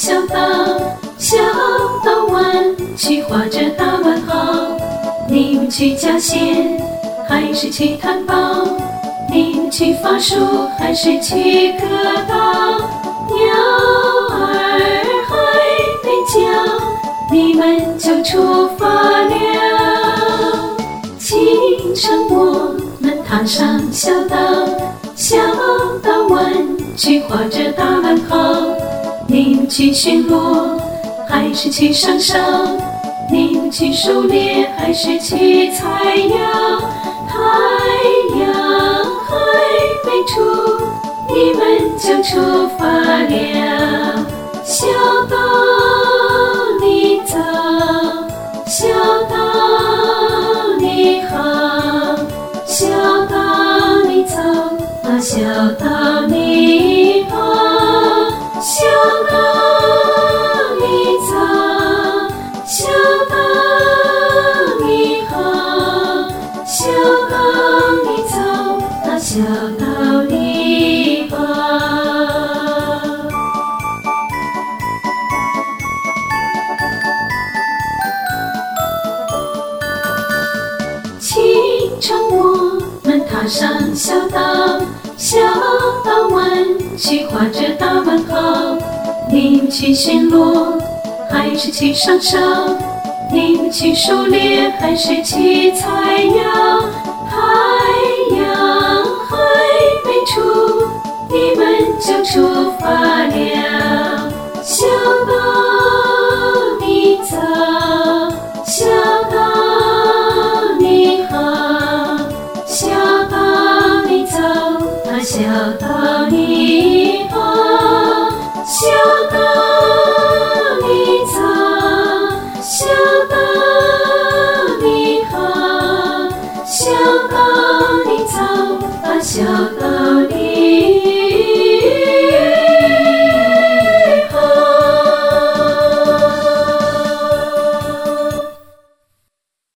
小岛，小岛湾去画着大问号。你们去加线，还是去探宝？你们去发书，还是去割稻？鸟儿还没叫，你们就出发了。清晨我们踏上小岛，小岛湾去画着大问号。你们去巡逻，还是去上哨？你们去狩猎，还是去采药？太阳还没出，你们就出发了。小岛你走，小岛你好，小岛你走，小岛你好，小岛你走，小岛你好，小岛你走，小岛你好。清晨我们踏上小岛，小岛湾去画着大问号。你们去巡逻，还是去上哨？你们去狩猎，还是去采药？太阳还没出，你们就出发了。小岛你走，小岛你好，小岛你走，小岛你好，小岛